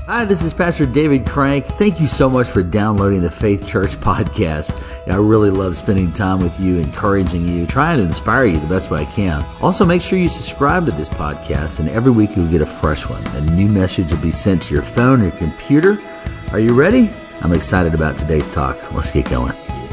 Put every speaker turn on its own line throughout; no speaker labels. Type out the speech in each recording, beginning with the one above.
Hi, this is Pastor David Crank. Thank you so much for downloading the Faith Church podcast. I really love spending time with you, encouraging you, trying to inspire you the best way I can. Also, make sure you subscribe to this podcast, and every week you'll get a fresh one. A new message will be sent to your phone or your computer. Are you ready? I'm excited about today's talk. Let's get going.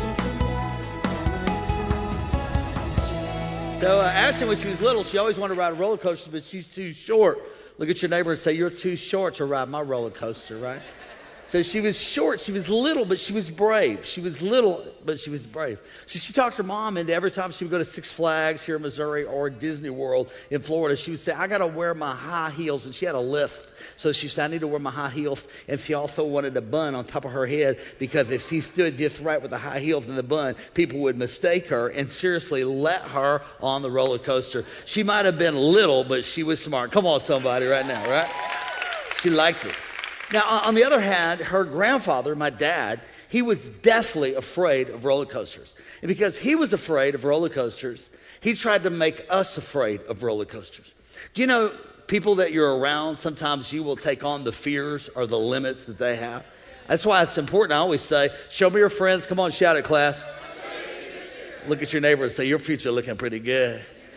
So Ashton, when she was little, she always wanted to ride a roller coaster, but she's too short. Look at your neighbor and say, you're too short to ride my roller coaster, right? So she was short, she was little, but she was brave. She was little, but she was brave. So she talked her mom into every time she would go to Six Flags here in Missouri or Disney World in Florida, she would say, I got to wear my high heels. And she had a lift. So she said, I need to wear my high heels. And she also wanted a bun on top of her head because if she stood just right with the high heels and the bun, people would mistake her and seriously let her on the roller coaster. She might have been little, but she was smart. Come on, somebody, right now, right? She liked it. Now, on the other hand, her grandfather, my dad, he was deathly afraid of roller coasters. And because he was afraid of roller coasters, he tried to make us afraid of roller coasters. Do you know, people that you're around, sometimes you will take on the fears or the limits that they have. That's why it's important. I always say, show me your friends. Come on, shout it, class. Look at your neighbor and say, your future looking pretty good.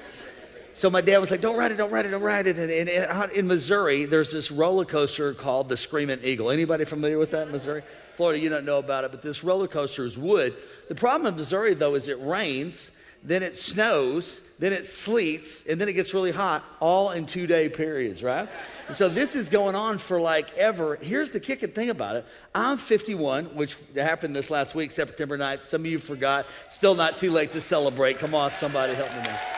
So my dad was like, don't ride it, don't ride it, don't ride it. And out in Missouri, there's this roller coaster called the Screaming Eagle. Anybody familiar with that in Missouri? Florida, you don't know about it, but this roller coaster is wood. The problem in Missouri, though, is it rains, then it snows, then it sleets, and then it gets really hot, all in 2-day periods, right? And so this is going on for like ever. Here's the kicking thing about it. I'm 51, which happened this last week, September 9th. Some of you forgot. Still not too late to celebrate. Come on, somebody help me now.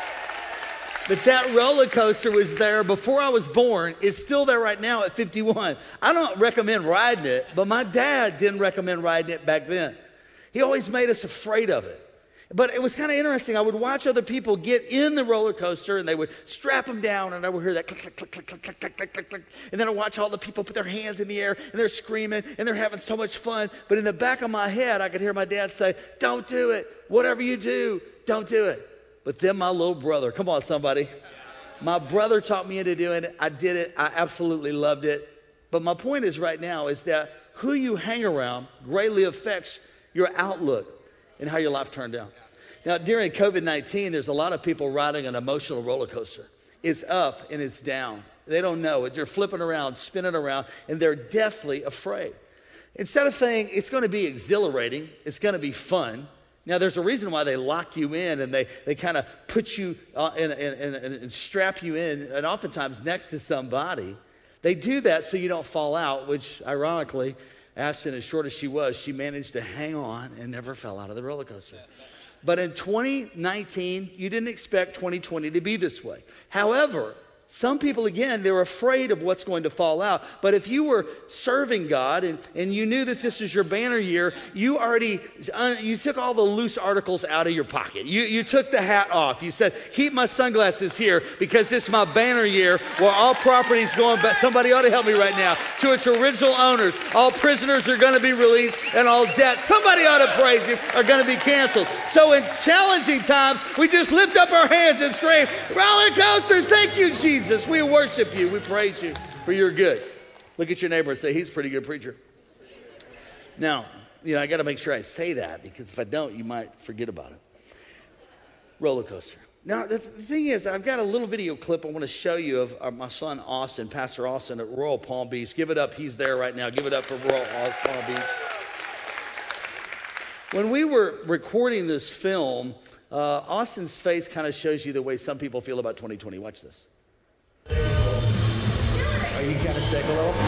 But that roller coaster was there before I was born. It's still there right now at 51. I don't recommend riding it, but my dad didn't recommend riding it back then. He always made us afraid of it. But it was kind of interesting. I would watch other people get in the roller coaster, and they would strap them down, and I would hear that click, click, click, click, click, click, click, click, click. And then I watch all the people put their hands in the air, and they're screaming, and they're having so much fun. But in the back of my head, I could hear my dad say, don't do it. Whatever you do, don't do it. But then my little brother, come on, somebody. My brother taught me into doing it. I did it. I absolutely loved it. But my point is right now is that who you hang around greatly affects your outlook and how your life turned out. Now, during COVID-19, there's a lot of people riding an emotional roller coaster. It's up and it's down. They don't know it. They're flipping around, spinning around, and they're deathly afraid. Instead of saying it's going to be exhilarating, it's going to be fun. Now, there's a reason why they lock you in and they kind of put you and strap you in, and oftentimes next to somebody. They do that so you don't fall out, which ironically, Ashton, as short as she was, she managed to hang on and never fell out of the roller coaster. But in 2019, you didn't expect 2020 to be this way. However, some people, again, they're afraid of what's going to fall out. But if you were serving God and you knew that this is your banner year, you took all the loose articles out of your pocket. You took the hat off. You said, keep my sunglasses here because this is my banner year where all property is going back. Somebody ought to help me right now. To its original owners. All prisoners are going to be released and all debts, somebody ought to praise him, are going to be canceled. So in challenging times, we just lift up our hands and scream, roller coaster, thank you, Jesus. We worship you. We praise you for your good. Look at your neighbor and say, he's a pretty good preacher. Now, I got to make sure I say that because if I don't, you might forget about it. Roller coaster. Now, the thing is, I've got a little video clip I want to show you of my son, Austin, Pastor Austin at Royal Palm Beach. Give it up. He's there right now. Give it up for Royal Palm Beach. When we were recording this film, Austin's face kind of shows you the way some people feel about 2020. Watch this. Are you kind of sick a little?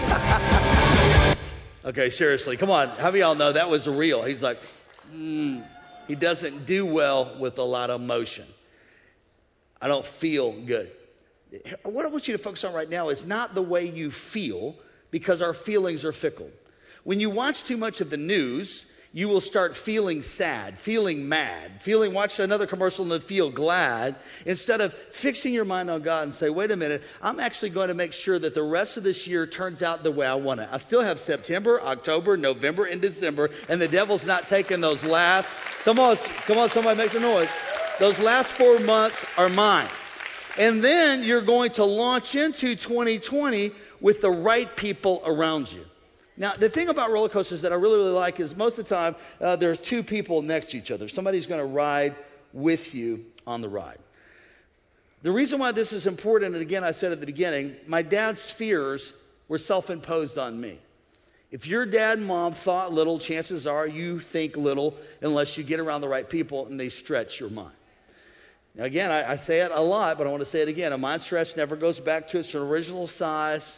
Okay, seriously, come on. How many of y'all know that was real? He's like, he doesn't do well with a lot of emotion. I don't feel good. What I want you to focus on right now is not the way you feel, because our feelings are fickle. When you watch too much of the news, you will start feeling sad, feeling mad, watch another commercial and feel glad, instead of fixing your mind on God and say, wait a minute, I'm actually going to make sure that the rest of this year turns out the way I want it. I still have September, October, November, and December, and the devil's not taking those last, come on, somebody make some noise. Those last 4 months are mine. And then you're going to launch into 2020 with the right people around you. Now, the thing about roller coasters that I really, really like is most of the time, there's two people next to each other. Somebody's going to ride with you on the ride. The reason why this is important, and again, I said at the beginning, my dad's fears were self-imposed on me. If your dad and mom thought little, chances are you think little unless you get around the right people and they stretch your mind. Now, again, I say it a lot, but I want to say it again. A mind stretch never goes back to its original size.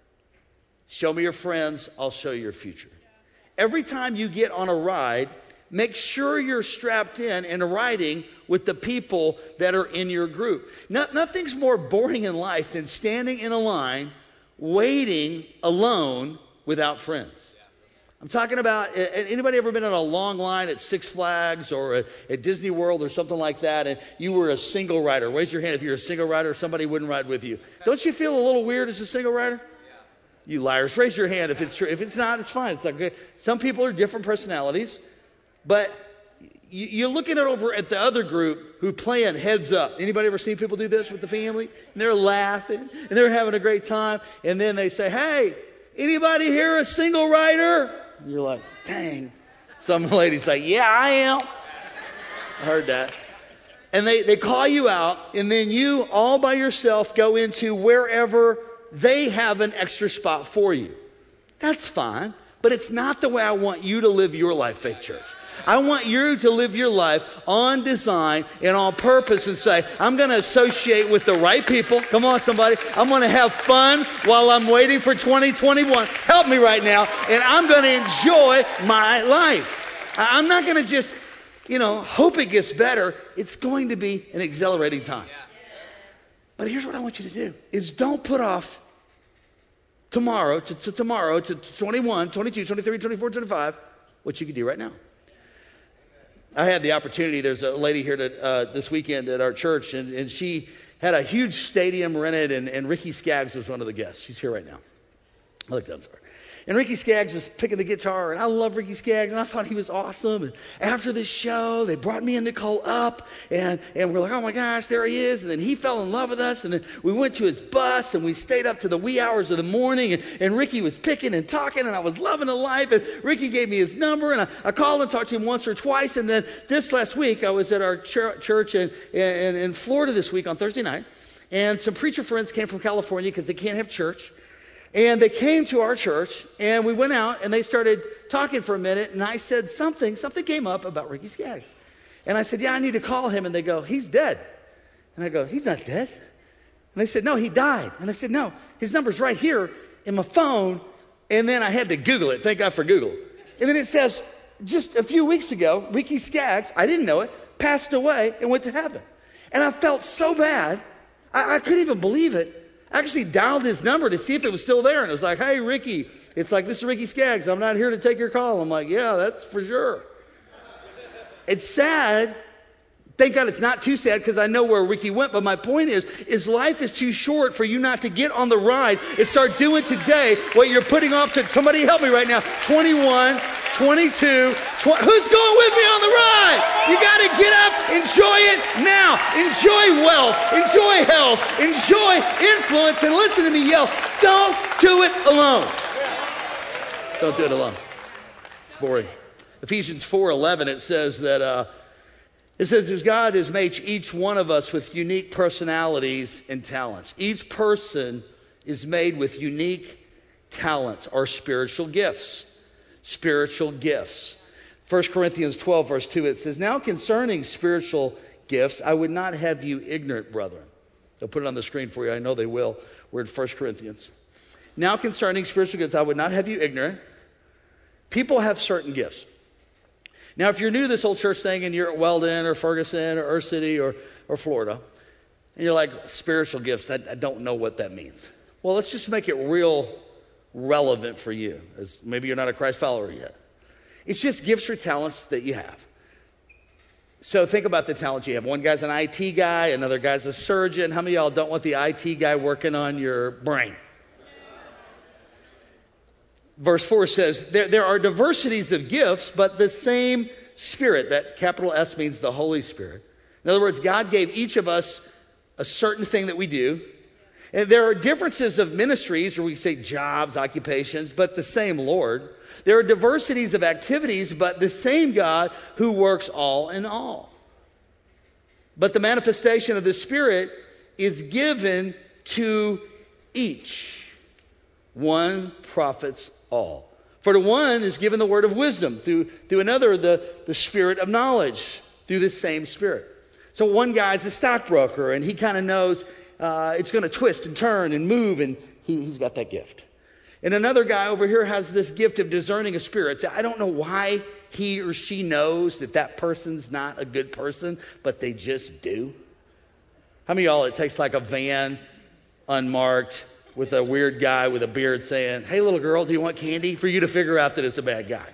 Show me your friends, I'll show you your future. Every time you get on a ride, make sure you're strapped in and riding with the people that are in your group. Nothing's more boring in life than standing in a line, waiting alone without friends. I'm talking about, anybody ever been in a long line at Six Flags or at Disney World or something like that, and you were a single rider? Raise your hand if you're a single rider, somebody wouldn't ride with you. Don't you feel a little weird as a single rider? You liars, raise your hand if it's true. If it's not, it's fine. It's not good. Some people are different personalities, but you're looking over at the other group who playing heads up. Anybody ever seen people do this with the family? And they're laughing, and they're having a great time, and then they say, hey, anybody here a single rider? And you're like, dang. Some lady's like, yeah, I am. I heard that. And they call you out, and then you all by yourself go into wherever they have an extra spot for you. That's fine, but it's not the way I want you to live your life, Faith Church. I want you to live your life on design and on purpose and say, I'm going to associate with the right people. Come on, somebody. I'm going to have fun while I'm waiting for 2021. Help me right now. And I'm going to enjoy my life. I'm not going to just, hope it gets better. It's going to be an exhilarating time. But here's what I want you to do, is don't put off tomorrow to 21, 22, 23, 24, 25, what you can do right now. I had the opportunity, there's a lady here this weekend at our church, and she had a huge stadium rented, and Ricky Skaggs was one of the guests. She's here right now. I looked down, sorry. And Ricky Skaggs was picking the guitar, and I love Ricky Skaggs, and I thought he was awesome. And after this show, they brought me and Nicole up, and we're like, oh my gosh, there he is. And then he fell in love with us, and then we went to his bus, and we stayed up to the wee hours of the morning, and Ricky was picking and talking, and I was loving the life, and Ricky gave me his number, and I called and talked to him once or twice, and then this last week, I was at our church in Florida this week on Thursday night, and some preacher friends came from California because they can't have church. And they came to our church, and we went out, and they started talking for a minute, and I said something came up about Ricky Skaggs. And I said, yeah, I need to call him. And they go, he's dead. And I go, he's not dead. And they said, no, he died. And I said, no, his number's right here in my phone. And then I had to Google it. Thank God for Google. And then it says, just a few weeks ago, Ricky Skaggs, I didn't know it, passed away and went to heaven. And I felt so bad, I couldn't even believe it. I actually dialed his number to see if it was still there. And it was like, hey, Ricky. It's like, this is Ricky Skaggs. I'm not here to take your call. I'm like, yeah, that's for sure. It's sad. Thank God it's not too sad because I know where Ricky went. But my point is life is too short for you not to get on the ride and start doing today what you're putting off to. Somebody help me right now. 21, 22, 20. Who's going with me on the ride? You got to get up, enjoy it now. Enjoy wealth, enjoy health, enjoy influence, and listen to me yell, don't do it alone. Don't do it alone. It's boring. Ephesians 4:11, it says that, as God has made each one of us with unique personalities and talents. Each person is made with unique talents or spiritual gifts. Spiritual gifts. 1 Corinthians 12, verse 2, it says, now concerning spiritual gifts, I would not have you ignorant, brethren. They'll put it on the screen for you. I know they will. We're in 1 Corinthians. Now concerning spiritual gifts, I would not have you ignorant. People have certain gifts. Now, if you're new to this whole church thing and you're at Weldon or Ferguson or Earth City or Florida, and you're like, spiritual gifts, I don't know what that means. Well, let's just make it real relevant for you, as maybe you're not a Christ follower yet. It's just gifts or talents that you have. So think about the talents you have. One guy's an IT guy, another guy's a surgeon. How many of y'all don't want the IT guy working on your brain? Verse 4 says, there are diversities of gifts, but the same Spirit. That capital S means the Holy Spirit. In other words, God gave each of us a certain thing that we do. And there are differences of ministries, or we say jobs, occupations, but the same Lord. There are diversities of activities, but the same God who works all in all. But the manifestation of the Spirit is given to each. One profits all. For to one is given the word of wisdom, through another the spirit of knowledge, through the same Spirit. So one guy's a stockbroker, and he kind of knows it's going to twist and turn and move, and he's got that gift. And another guy over here has this gift of discerning of spirits. I don't know why he or she knows that person's not a good person, but they just do. How many of y'all, it takes like a van, unmarked, with a weird guy with a beard saying, "Hey, little girl, do you want candy?" for you to figure out that it's a bad guy.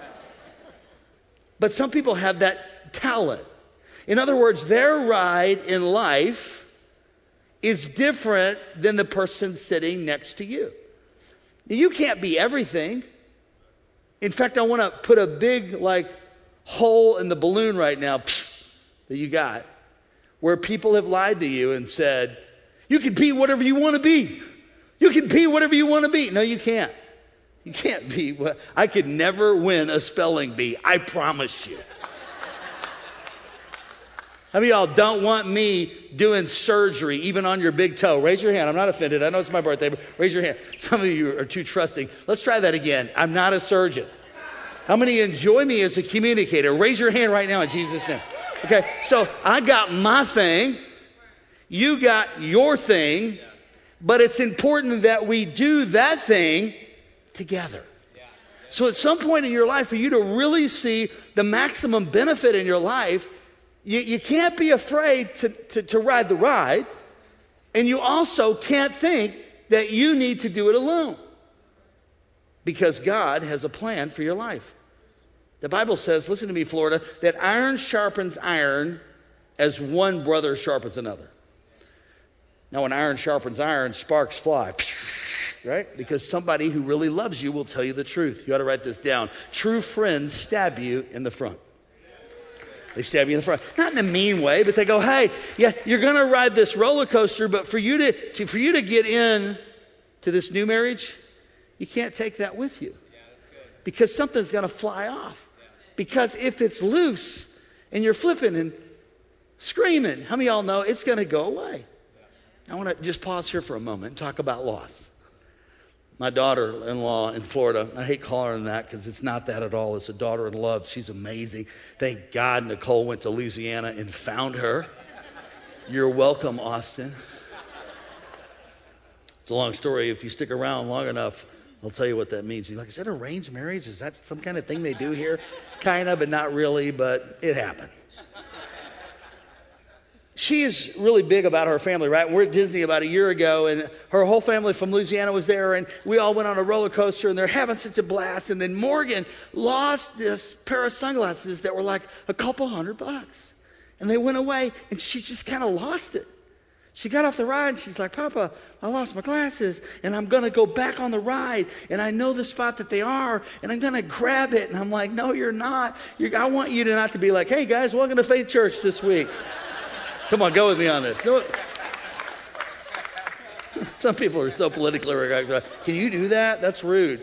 But some people have that talent. In other words, their ride in life is different than the person sitting next to you. You can't be everything. In fact, I want to put a big hole in the balloon right now that you got, where people have lied to you and said, "You can be whatever you want to be. You can be whatever you want to be." No, you can't. You can't be. I could never win a spelling bee. I promise you. How many of y'all don't want me doing surgery even on your big toe? Raise your hand. I'm not offended. I know it's my birthday, but raise your hand. Some of you are too trusting. Let's try that again. I'm not a surgeon. How many enjoy me as a communicator? Raise your hand right now in Jesus' name. Okay, so I got my thing. You got your thing. But it's important that we do that thing together. So at some point in your life, for you to really see the maximum benefit in your life, you can't be afraid to ride the ride. And you also can't think that you need to do it alone. Because God has a plan for your life. The Bible says, listen to me, Florida, that iron sharpens iron as one brother sharpens another. Now, when iron sharpens iron, sparks fly, right? Because somebody who really loves you will tell you the truth. You ought to write this down. True friends stab you in the front. They stab you in the front. Not in a mean way, but they go, "Hey, yeah, you're going to ride this roller coaster, but for you to get in to this new marriage, you can't take that with you. Because something's going to fly off. Because if it's loose and you're flipping and screaming, how many of y'all know it's going to go away?" I want to just pause here for a moment and talk about loss. My daughter-in-law in Florida, I hate calling her that because it's not that at all. It's a daughter-in-law. She's amazing. Thank God Nicole went to Louisiana and found her. You're welcome, Austin. It's a long story. If you stick around long enough, I'll tell you what that means. You're like, "Is that arranged marriage? Is that some kind of thing they do here?" Kind of, but not really, but it happened. She is really big about her family, right? We're at Disney about a year ago, and her whole family from Louisiana was there, and we all went on a roller coaster, and they're having such a blast. And then Morgan lost this pair of sunglasses that were like a couple $100. And they went away, and she just kind of lost it. She got off the ride, and she's like, "Papa, I lost my glasses, and I'm going to go back on the ride, and I know the spot that they are, and I'm going to grab it." And I'm like, "No, you're not. I want you to not to be like, 'Hey, guys, welcome to Faith Church this week.'" Come on, go with me on this. No. Some people are so politically correct. Can you do that? That's rude.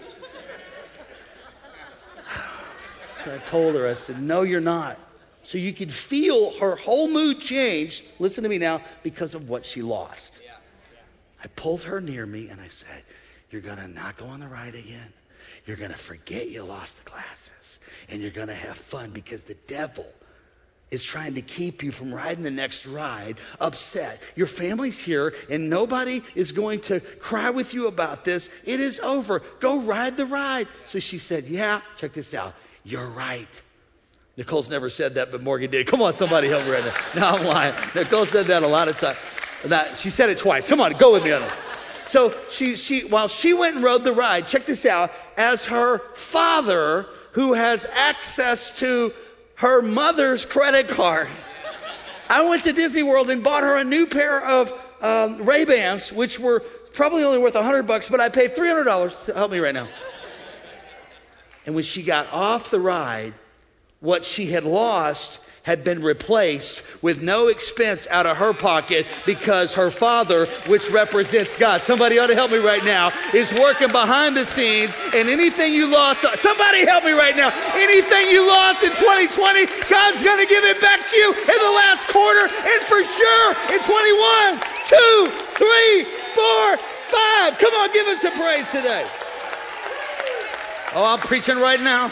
So I told her, I said, "No, you're not." So you could feel her whole mood change, listen to me now, because of what she lost. I pulled her near me and I said, "You're going to not go on the ride again. You're going to forget you lost the glasses. And you're going to have fun because the devil is trying to keep you from riding the next ride upset. Your family's here and nobody is going to cry with you about this. It is over. Go ride the ride." So she said, "Yeah, check this out. You're right." Nicole's never said that, but Morgan did. Come on, somebody help me right now. No, I'm lying. Nicole said that a lot of times. She said it twice. Come on, go with me on it. So while she went and rode the ride, check this out, as her father, who has access to her mother's credit card, I went to Disney World and bought her a new pair of Ray-Bans, which were probably only worth $100, but I paid $300. Help me right now. And when she got off the ride, what she had lost, had been replaced with no expense out of her pocket because her father, which represents God, somebody ought to help me right now, is working behind the scenes, and anything you lost, somebody help me right now, anything you lost in 2020, God's going to give it back to you in the last quarter, and for sure in 21, 2, 3, 4, 5. Come on, give us some praise today. Oh, I'm preaching right now.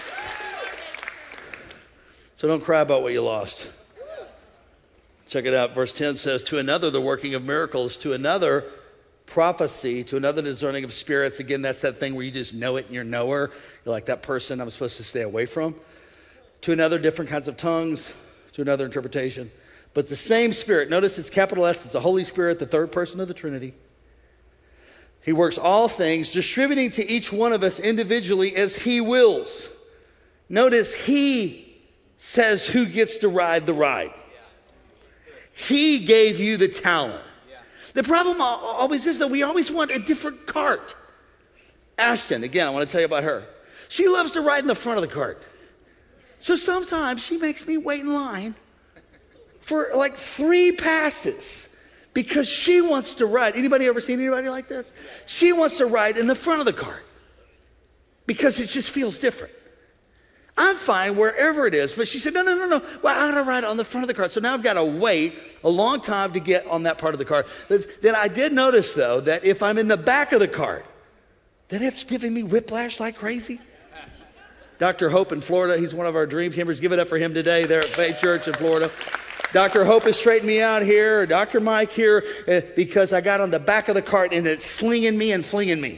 So don't cry about what you lost. Check it out. Verse 10 says, to another, the working of miracles, to another, prophecy, to another, discerning of spirits. Again, that's that thing where you just know it and you're knower. You're like that person I'm supposed to stay away from. To another, different kinds of tongues. To another, interpretation. But the same Spirit, notice it's capital S, it's the Holy Spirit, the third person of the Trinity. He works all things, distributing to each one of us individually as He wills. Notice He says who gets to ride the ride. He gave you the talent. The problem always is that we always want a different cart. Ashton, again, I want to tell you about her. She loves to ride in the front of the cart. So sometimes she makes me wait in line for like 3 passes because she wants to ride. Anybody ever seen anybody like this? She wants to ride in the front of the cart because it just feels different. I'm fine wherever it is. But she said, no. Well, I got to ride on the front of the cart. So now I've got to wait a long time to get on that part of the cart. But then I did notice, though, that if I'm in the back of the cart, then it's giving me whiplash like crazy. Dr. Hope in Florida, he's one of our dream teamers. Give it up for him today there at Faith Church in Florida. Dr. Hope has straightened me out here, or Dr. Mike here, because I got on the back of the cart and it's slinging me and flinging me.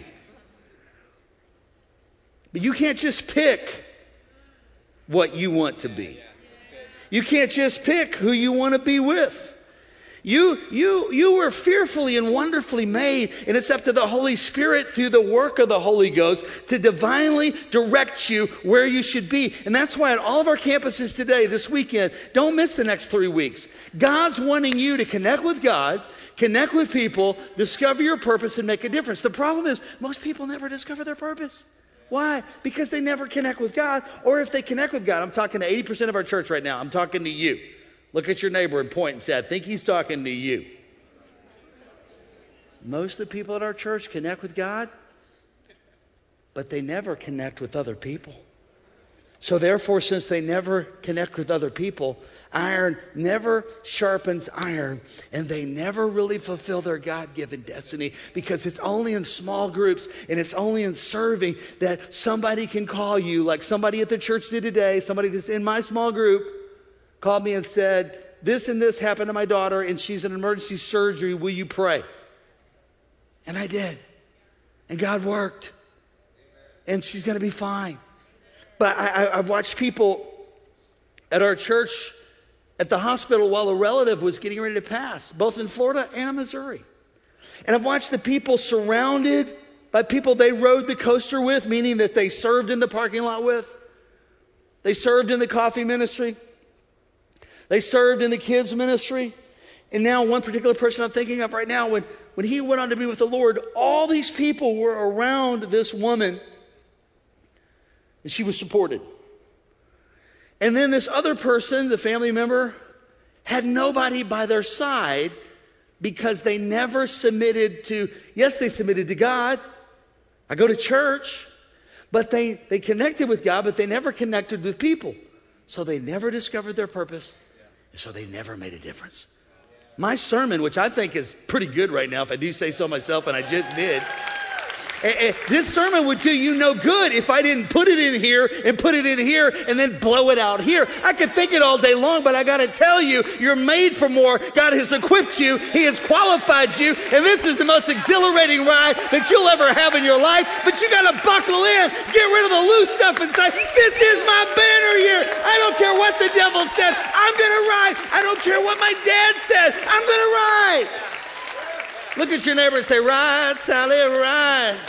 But you can't just pick what you want to be. You can't just pick who you want to be with. You were fearfully and wonderfully made, and it's up to the Holy Spirit through the work of the Holy Ghost to divinely direct you where you should be. And that's why at all of our campuses today, this weekend, don't miss the next 3 weeks. God's wanting you to connect with God, connect with people, discover your purpose, and make a difference. The problem is most people never discover their purpose. Why? Because they never connect with God. Or if they connect with God, I'm talking to 80% of our church right now. I'm talking to you. Look at your neighbor and point and say, I think he's talking to you. Most of the people at our church connect with God, but they never connect with other people. So therefore, since they never connect with other people, iron never sharpens iron, and they never really fulfill their God-given destiny, because it's only in small groups and it's only in serving that somebody can call you, like somebody at the church did today. Somebody that's in my small group called me and said, this and this happened to my daughter and she's in emergency surgery. Will you pray? And I did. And God worked. And she's going to be fine. But I've watched people at our church at the hospital while a relative was getting ready to pass, both in Florida and Missouri. And I've watched the people surrounded by people they rode the coaster with, meaning that they served in the parking lot with. They served in the coffee ministry. They served in the kids ministry. And now one particular person I'm thinking of right now, when he went on to be with the Lord, all these people were around this woman, and she was supported. And then this other person, the family member, had nobody by their side because they never submitted to, yes, they submitted to God. I go to church, but they connected with God, but they never connected with people. So they never discovered their purpose. So they never made a difference. My sermon, which I think is pretty good right now, if I do say so myself, and I just did. This sermon would do you no good if I didn't put it in here and put it in here and then blow it out here. I could think it all day long, but I got to tell you, you're made for more. God has equipped you. He has qualified you. And this is the most exhilarating ride that you'll ever have in your life. But you got to buckle in, get rid of the loose stuff and say, this is my banner year. I don't care what the devil said. I'm going to ride. I don't care what my dad said. I'm going to ride. Look at your neighbor and say, ride, Sally, ride.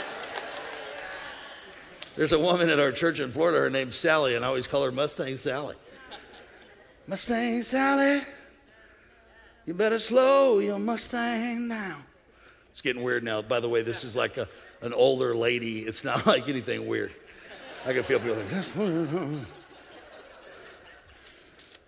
There's a woman at our church in Florida, her name's Sally, and I always call her Mustang Sally. Mustang Sally, you better slow your Mustang down. It's getting weird now. By the way, this is like an older lady. It's not like anything weird. I can feel people like,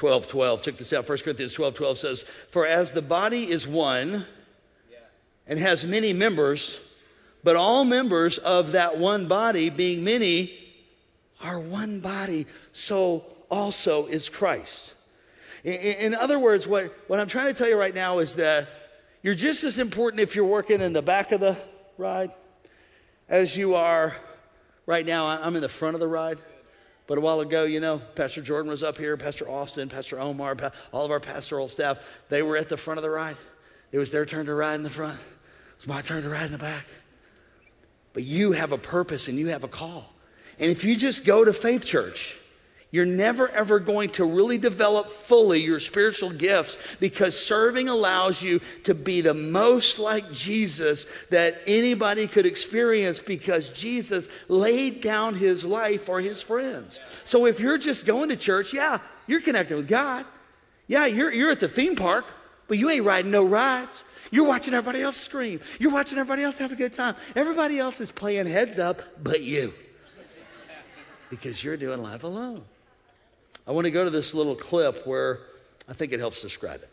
12:12. Check this out. 1 Corinthians 12:12 says, "For as the body is one and has many members, but all members of that one body, being many, are one body, so also is Christ." In other words, what I'm trying to tell you right now is that you're just as important if you're working in the back of the ride as you are right now. I'm in the front of the ride. But a while ago, Pastor Jordan was up here, Pastor Austin, Pastor Omar, all of our pastoral staff, they were at the front of the ride. It was their turn to ride in the front. It was my turn to ride in the back. But you have a purpose and you have a call. And if you just go to Faith Church, you're never, ever going to really develop fully your spiritual gifts, because serving allows you to be the most like Jesus that anybody could experience, because Jesus laid down his life for his friends. So if you're just going to church, yeah, you're connected with God. Yeah, you're at the theme park, but you ain't riding no rides. You're watching everybody else scream. You're watching everybody else have a good time. Everybody else is playing heads up but you, because you're doing life alone. I want to go to this little clip where I think it helps describe it.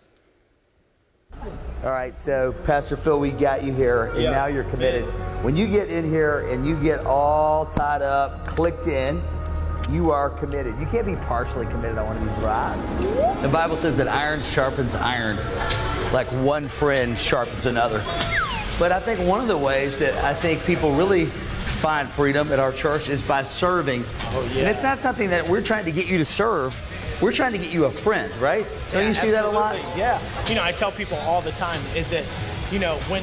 All right, so Pastor Phil, we got you here, and now you're committed. When you get in here and you get all tied up, clicked in, you are committed. You can't be partially committed on one of these rides. The Bible says that iron sharpens iron, like one friend sharpens another. But I think one of the ways that I think people really find freedom at our church is by serving. And it's not something that we're trying to get you to serve. We're trying to get you a friend, right? Don't you see that a lot?
Yeah. I tell people all the time is that, when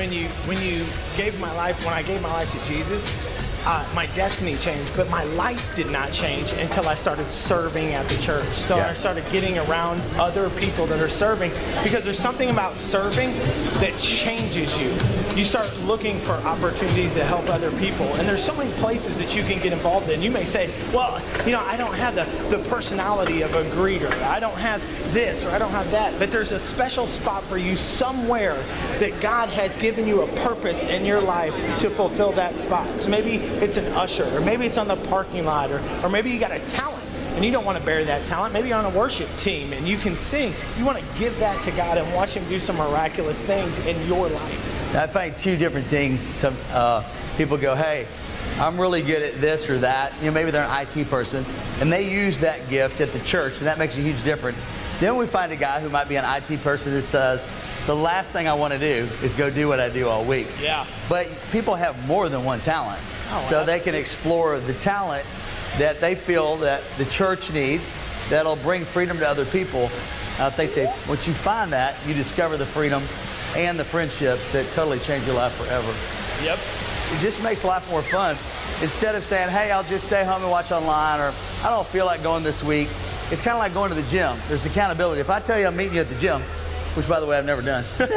you gave my life, when I gave my life to Jesus, my destiny changed, but my life did not change until I started serving at the church. So I started getting around other people that are serving, because there's something about serving that changes you. You start looking for opportunities to help other people, and there's so many places that you can get involved in. You may say, well, I don't have the personality of a greeter. I don't have this or I don't have that, but there's a special spot for you somewhere that God has given you a purpose in your life to fulfill that spot. So maybe it's an usher, or maybe it's on the parking lot, or maybe you got a talent and you don't want to bury that talent. Maybe you're on a worship team and you can sing. You want to give that to God and watch him do some miraculous things in your life.
I find two different things. Some people go, hey, I'm really good at this or that. Maybe they're an IT person, and they use that gift at the church, and that makes a huge difference. Then we find a guy who might be an IT person that says, the last thing I want to do is go do what I do all week.
Yeah.
But people have more than one talent. So they can explore the talent that they feel that the church needs, that'll bring freedom to other people. I think that once you find that, you discover the freedom and the friendships that totally change your life forever.
Yep.
It just makes life more fun. Instead of saying, hey, I'll just stay home and watch online, or I don't feel like going this week. It's kind of like going to the gym. There's accountability. If I tell you I'm meeting you at the gym, which, by the way, I've never done. But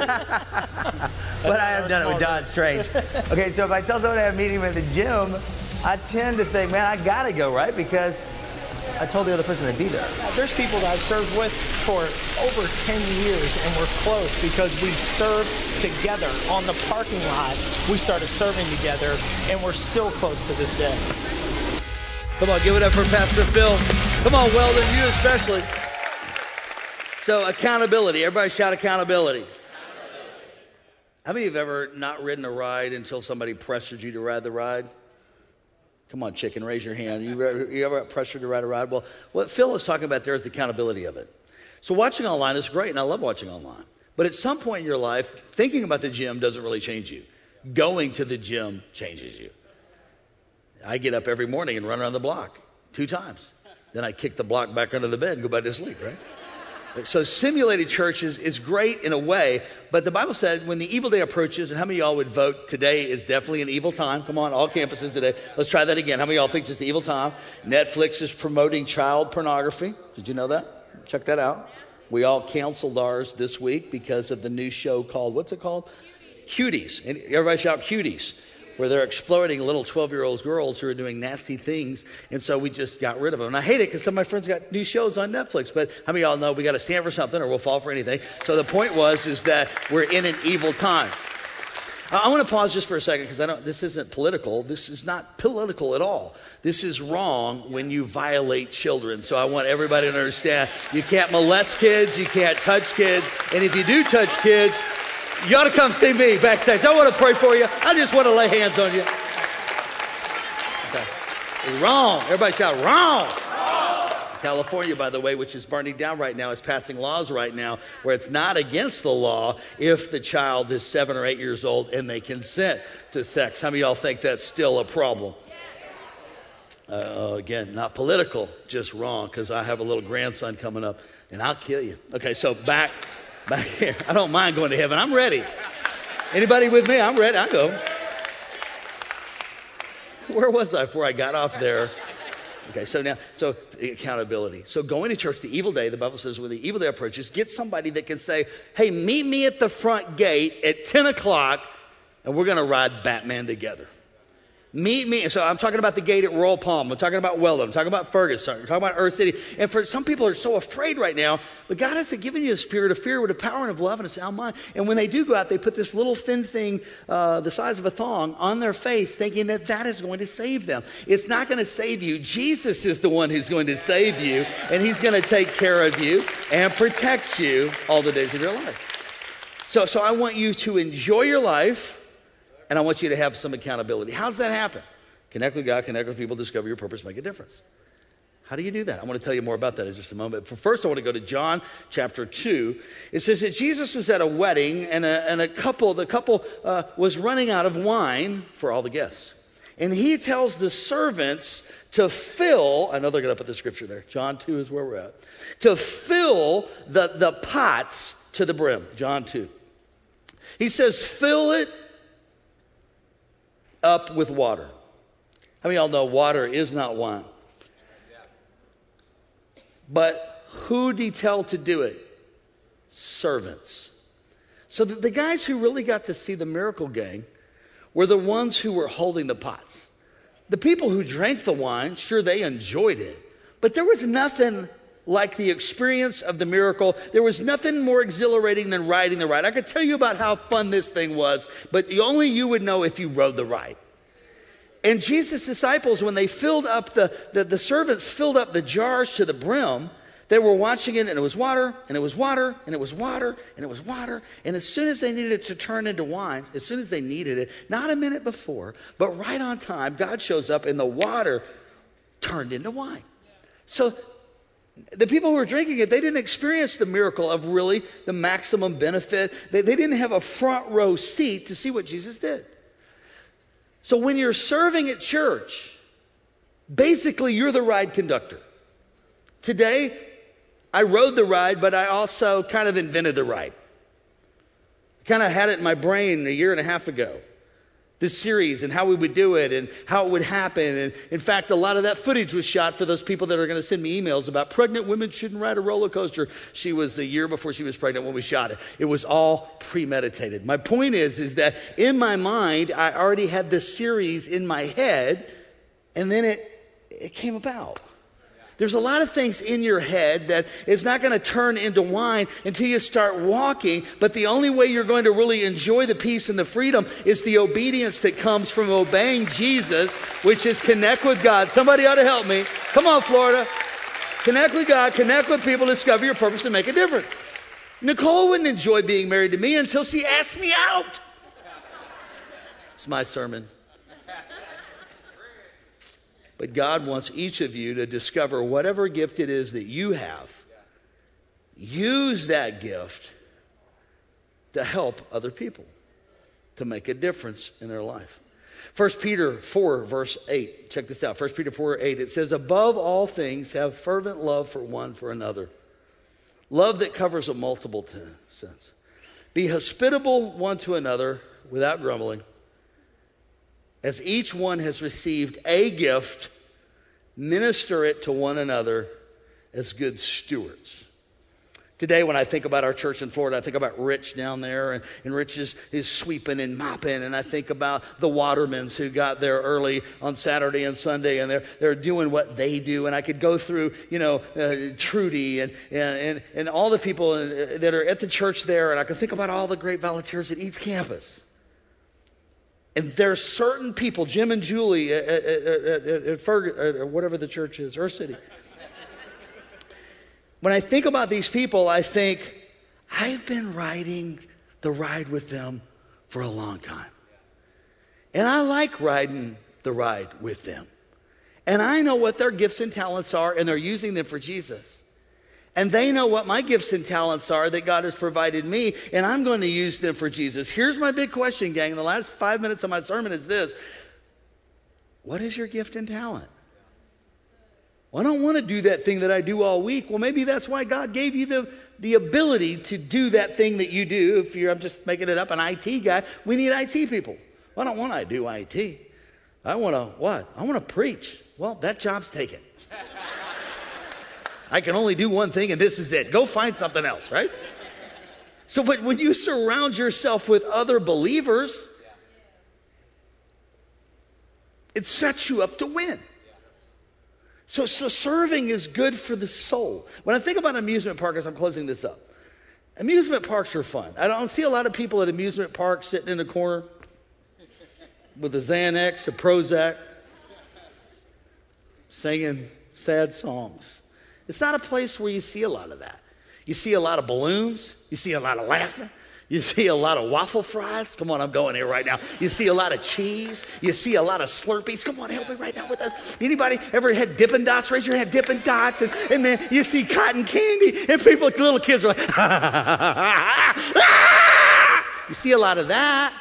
I have done it with Don Strange. Okay, so if I tell someone I'm meeting him at the gym, I tend to think, man, I got to go, right? Because I told the other person to be there.
There's people that I've served with for over 10 years, and we're close because we served together on the parking lot. We started serving together, and we're still close to this day.
Come on, give it up for Pastor Phil. Come on, Weldon, you especially. So accountability. Everybody shout accountability. How many of you have ever not ridden a ride until somebody pressured you to ride the ride? Come on, chicken, raise your hand. You ever pressured to ride a ride? Well, what Phil is talking about there is the accountability of it. So watching online is great, and I love watching online. But at some point in your life, thinking about the gym doesn't really change you. Going to the gym changes you. I get up every morning and run around the block 2 times. Then I kick the block back under the bed and go back to sleep, right? So simulated church is great in a way, but the Bible said when the evil day approaches, and how many of y'all would vote today is definitely an evil time? Come on, all campuses today. Let's try that again. How many of y'all think it's the evil time? Netflix is promoting child pornography. Did you know that? Check that out. We all canceled ours this week because of the new show called, what's it called? Cuties. And everybody shout Cuties, where they're exploiting little 12-year-old girls who are doing nasty things. And so we just got rid of them. And I hate it because some of my friends got new shows on Netflix. But how many of y'all know we got to stand for something or we'll fall for anything? So the point is that we're in an evil time. I want to pause just for a second because this isn't political. This is not political at all. This is wrong when you violate children. So I want everybody to understand you can't molest kids, you can't touch kids, and if you do touch kids, you ought to come see me backstage. I want to pray for you. I just want to lay hands on you. Okay. Wrong. Everybody shout, wrong. California, by the way, which is burning down right now, is passing laws right now where it's not against the law if the child is 7 or 8 years old and they consent to sex. How many of y'all think that's still a problem? Again, not political, just wrong, because I have a little grandson coming up and I'll kill you. Okay, so back here. I don't mind going to heaven. I'm ready. Anybody with me? I'm ready. I go. Where was I before I got off there? Okay, so accountability. So going to church, the evil day, the Bible says when the evil day approaches, get somebody that can say, hey, meet me at the front gate at 10 o'clock and we're going to ride Batman together. Meet me. So I'm talking about the gate at Royal Palm. I'm talking about Weldon. I'm talking about Ferguson. I'm talking about Earth City. And for some people are so afraid right now, but God hasn't given you a spirit of fear with a power and of love and a sound mind. And when they do go out, they put this little thin thing the size of a thong on their face thinking that that is going to save them. It's not going to save you. Jesus is the one who's going to save you, and he's going to take care of you and protect you all the days of your life. So I want you to enjoy your life. And I want you to have some accountability. How does that happen? Connect with God, connect with people, discover your purpose, make a difference. How do you do that? I want to tell you more about that in just a moment. But first, I want to go to John chapter 2. It says that Jesus was at a wedding, and the couple was running out of wine for all the guests. And he tells the servants to fill, I know they're going to put the scripture there. John 2 is where we're at. To fill the pots to the brim. John 2. He says, fill it up with water. How many of y'all know water is not wine? But who did he tell to do it? Servants. So the guys who really got to see the miracle gang were the ones who were holding the pots. The people who drank the wine, sure, they enjoyed it. But there was nothing like the experience of the miracle. There was nothing more exhilarating than riding the ride. I could tell you about how fun this thing was, but only you would know if you rode the ride. And Jesus' disciples, when they filled up the servants filled up the jars to the brim, they were watching it, and it was water, and it was water, and it was water, and it was water. And as soon as they needed it to turn into wine, as soon as they needed it, not a minute before, but right on time, God shows up, and the water turned into wine. So the people who were drinking it, they didn't experience the miracle of really the maximum benefit. They didn't have a front row seat to see what Jesus did. So when you're serving at church, basically you're the ride conductor. Today, I rode the ride, but I also kind of invented the ride. I kind of had it in my brain a year and a half ago. This series and how we would do it and how it would happen. And in fact, a lot of that footage was shot for those people that are going to send me emails about pregnant women shouldn't ride a roller coaster. She was a year before she was pregnant when we shot it. It was all premeditated. My point is that in my mind, I already had this series in my head, and then it came about. There's a lot of things in your head that is not going to turn into wine until you start walking. But the only way you're going to really enjoy the peace and the freedom is the obedience that comes from obeying Jesus, which is connect with God. Somebody ought to help me. Come on, Florida. Connect with God, connect with people, discover your purpose, and make a difference. Nicole wouldn't enjoy being married to me until she asked me out. It's my sermon. But God wants each of you to discover whatever gift it is that you have. Use that gift to help other people, to make a difference in their life. 1 Peter 4, verse 8. Check this out. 1 Peter 4, 8. It says, above all things, have fervent love for one for another. Love that covers a multiple sins. Be hospitable one to another without grumbling. As each one has received a gift, minister it to one another as good stewards. Today, when I think about our church in Florida, I think about Rich down there, and Rich is sweeping and mopping, and I think about the Watermans who got there early on Saturday and Sunday, and they're doing what they do, and I could go through, Trudy and all the people that are at the church there, and I could think about all the great volunteers at each campus. And there's certain people, Jim and Julie at or whatever the church is, Earth City. When I think about these people, I think, I've been riding the ride with them for a long time. And I like riding the ride with them. And I know what their gifts and talents are, and they're using them for Jesus. And they know what my gifts and talents are that God has provided me, and I'm going to use them for Jesus. Here's my big question, gang. The last 5 minutes of my sermon is this. What is your gift and talent? Well, I don't want to do that thing that I do all week. Well, maybe that's why God gave you the ability to do that thing that you do. I'm just making it up, an IT guy. We need IT people. Well, I don't want to do IT. I want to what? I want to preach. Well, that job's taken. I can only do one thing, and this is it. Go find something else, right? So, but when you surround yourself with other believers, it sets you up to win. So serving is good for the soul. When I think about amusement parks, as I'm closing this up, amusement parks are fun. I don't see a lot of people at amusement parks sitting in the corner with a Xanax, a Prozac, singing sad songs. It's not a place where you see a lot of that. You see a lot of balloons. You see a lot of laughing. You see a lot of waffle fries. Come on, I'm going here right now. You see a lot of cheese. You see a lot of Slurpees. Come on, help me right now with us. Anybody ever had Dippin' Dots? Raise your hand, Dippin' Dots. And then you see cotton candy. And people, little kids are like, You see a lot of that.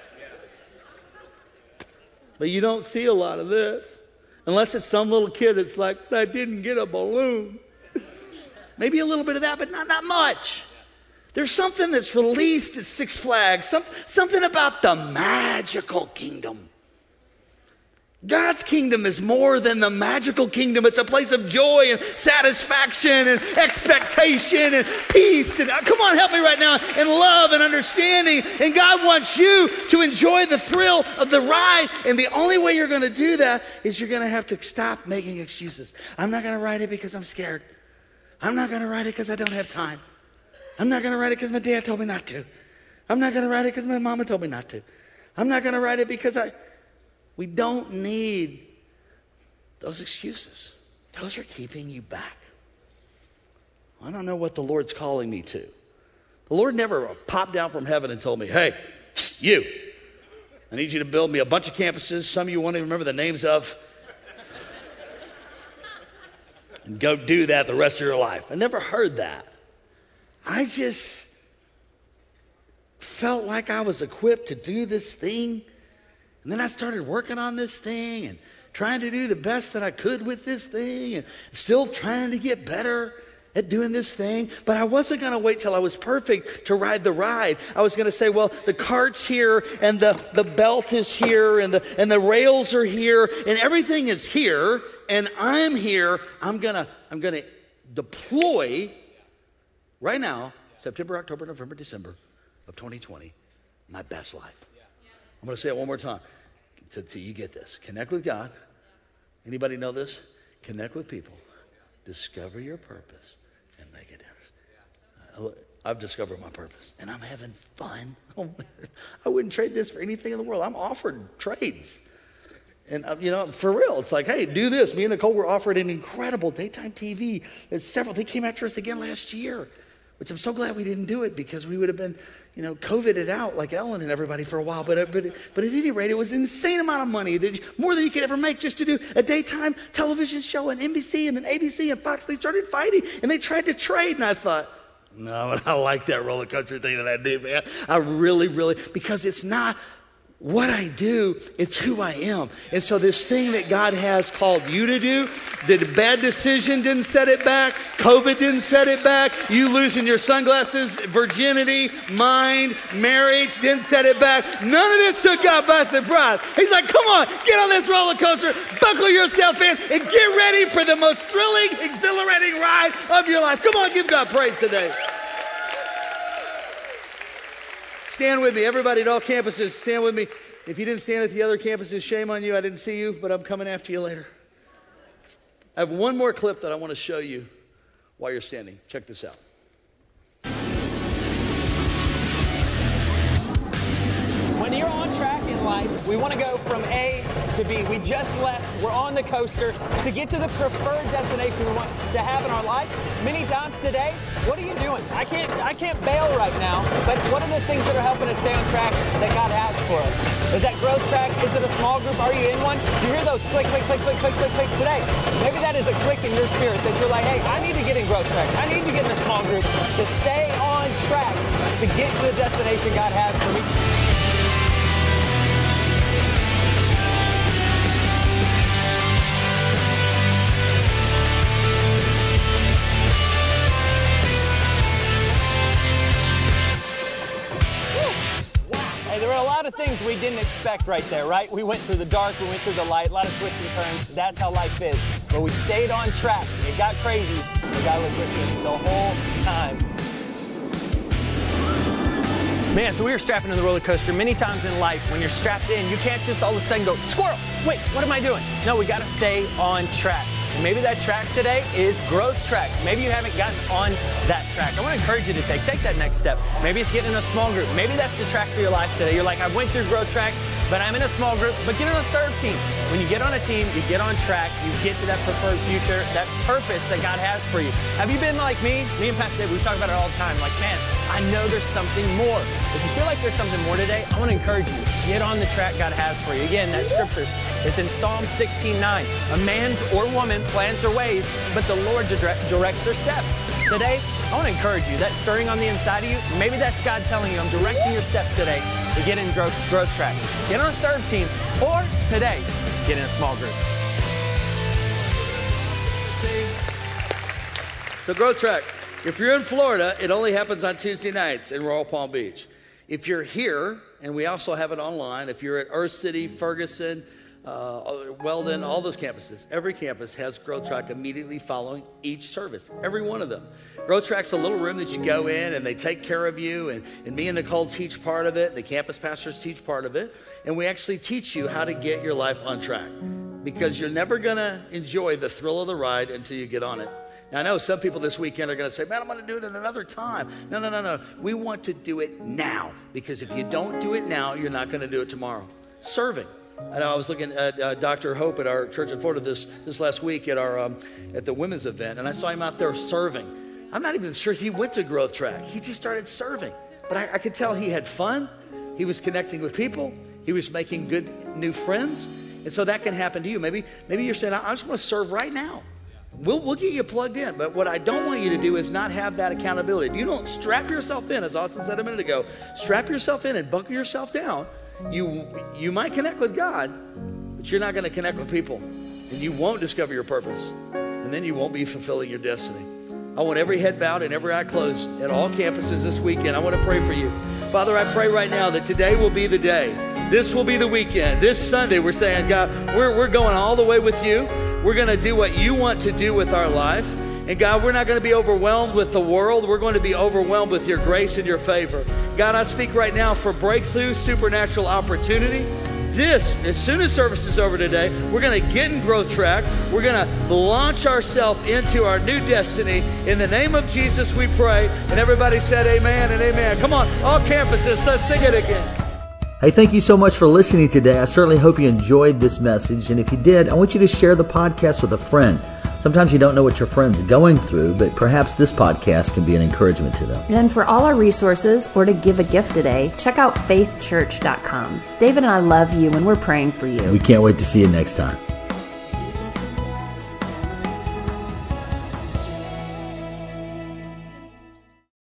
But you don't see a lot of this. Unless it's some little kid that's like, I didn't get a balloon. Maybe a little bit of that, but not much. There's something that's released at Six Flags, something about the magical kingdom. God's kingdom is more than the magical kingdom. It's a place of joy and satisfaction and expectation and peace. And come on, help me right now. And love and understanding. And God wants you to enjoy the thrill of the ride. And the only way you're going to do that is you're going to have to stop making excuses. I'm not going to ride it because I'm scared. I'm not going to ride it because I don't have time. I'm not going to ride it because my dad told me not to. I'm not going to ride it because my mama told me not to. I'm not going to ride it because We don't need those excuses. Those are keeping you back. I don't know what the Lord's calling me to. The Lord never popped down from heaven and told me, hey, you, I need you to build me a bunch of campuses, some of you won't even remember the names of, and go do that the rest of your life. I never heard that. I just felt like I was equipped to do this thing. And then I started working on this thing and trying to do the best that I could with this thing and still trying to get better at doing this thing. But I wasn't going to wait till I was perfect to ride the ride. I was going to say, well, the cart's here and the belt is here and the rails are here and everything is here and I'm here. I'm going to deploy right now, September, October, November, December of 2020, my best life. I'm going to say it one more time so you get this. Connect with God. Anybody know this? Connect with people. Discover your purpose and make a difference. I've discovered my purpose, and I'm having fun. I wouldn't trade this for anything in the world. I'm offered trades. And, for real, it's like, hey, do this. Me and Nicole were offered an incredible daytime TV. They came after us again last year, which I'm so glad we didn't do it because we would have been, COVIDed out like Ellen and everybody for a while. But at any rate, it was an insane amount of money, more than you could ever make just to do a daytime television show. And NBC and then ABC and Fox, they started fighting and they tried to trade. And I thought, no, I like that roller coaster thing that I do, man. I really, really, because it's not what I do, it's who I am. And so this thing that God has called you to do, the bad decision didn't set it back. COVID didn't set it back. You losing your sunglasses, virginity, mind, marriage didn't set it back. None of this took God by surprise. He's like, come on, get on this roller coaster, buckle yourself in, and get ready for the most thrilling, exhilarating ride of your life. Come on, give God praise today. Stand with me. Everybody at all campuses, stand with me. If you didn't stand at the other campuses, shame on you. I didn't see you, but I'm coming after you later. I have one more clip that I want to show you while you're standing. Check this out.
When you're on track in life, life. We want to go from A to B. We just left. We're on the coaster to get to the preferred destination we want to have in our life. Many times today, what are you doing? I can't bail right now, but what are the things that are helping us stay on track that God has for us? Is that growth track? Is it a small group? Are you in one? You hear those click, click, click, click, click, click, click today. Maybe that is a click in your spirit that you're like, hey, I need to get in growth track. I need to get in a small group to stay on track to get to the destination God has for me. There were a lot of things we didn't expect right there, right? We went through the dark, we went through the light, a lot of twists and turns. That's how life is. But we stayed on track. It got crazy, but God was with us the whole time. Man, so we were strapping in the roller coaster. Many times in life, when you're strapped in, you can't just all of a sudden go, squirrel, wait, what am I doing? No, we got to stay on track. And maybe that track today is growth track. Maybe you haven't gotten on that track. I want to encourage you to take that next step. Maybe it's getting in a small group. Maybe that's the track for your life today. You're like, I went through growth track, but I'm in a small group. But get on a serve team. When you get on a team, you get on track, you get to that preferred future, that purpose that God has for you. Have you been like me? Me and Pastor Dave, we talk about it all the time. Like, man, I know there's something more. If you feel like there's something more today, I want to encourage you. Get on the track God has for you. Again, that scripture, it's in Psalm 16:9. A man or woman plans their ways, but the Lord directs their steps. Today, I want to encourage you. That stirring on the inside of you, maybe that's God telling you, I'm directing your steps today to get in growth track. Get on a serve team, or today, get in a small group.
So growth track. If you're in Florida, it only happens on Tuesday nights in Royal Palm Beach. If you're here, and we also have it online, if you're at Earth City, Ferguson, Weldon, all those campuses, every campus has Growth Track immediately following each service, every one of them. Growth Track's a little room that you go in and they take care of you, and me and Nicole teach part of it, the campus pastors teach part of it, and we actually teach you how to get your life on track, because you're never going to enjoy the thrill of the ride until you get on it. Now, I know some people this weekend are going to say, man, I'm going to do it at another time. No. We want to do it now, because if you don't do it now, you're not going to do it tomorrow. Serving. I know I was looking at Dr. Hope at our church in Florida this last week at our at the women's event, and I saw him out there serving. I'm not even sure he went to Growth Track. He just started serving. But I could tell he had fun. He was connecting with people. He was making good new friends. And so that can happen to you. Maybe you're saying, I just want to serve right now. We'll get you plugged in. But what I don't want you to do is not have that accountability. If you don't strap yourself in, as Austin said a minute ago, strap yourself in and bunker yourself down, you might connect with God, but you're not going to connect with people. And you won't discover your purpose. And then you won't be fulfilling your destiny. I want every head bowed and every eye closed at all campuses this weekend. I want to pray for you. Father, I pray right now that today will be the day. This will be the weekend. This Sunday, we're saying, God, we're going all the way with you. We're going to do what you want to do with our life. And God, we're not going to be overwhelmed with the world. We're going to be overwhelmed with your grace and your favor. God, I speak right now for breakthrough, supernatural opportunity. As soon as service is over today, we're going to get in Growth Track. We're going to launch ourselves into our new destiny. In the name of Jesus, we pray. And everybody said amen and amen. Come on, all campuses, let's sing it again.
Hey, thank you so much for listening today. I certainly hope you enjoyed this message. And if you did, I want you to share the podcast with a friend. Sometimes you don't know what your friend's going through, but perhaps this podcast can be an encouragement to them.
And for all our resources or to give a gift today, check out faithchurch.com. David and I love you, and we're praying for you.
We can't wait to see you next time.